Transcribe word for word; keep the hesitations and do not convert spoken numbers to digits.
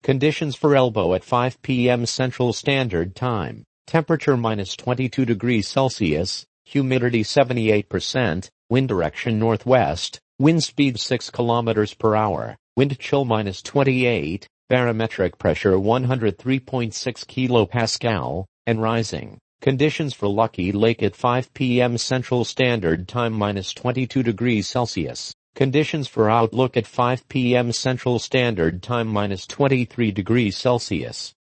Conditions for Elbow at five p m Central Standard Time. Temperature minus twenty-two degrees Celsius, humidity seventy-eight percent, wind direction northwest, wind speed six kilometers per hour, wind chill minus twenty-eight, barometric pressure one hundred three point six kilopascal, and rising. Conditions for Lucky Lake at five p m Central Standard Time minus twenty-two degrees Celsius. Conditions for Outlook at five p m Central Standard Time minus twenty-three degrees Celsius.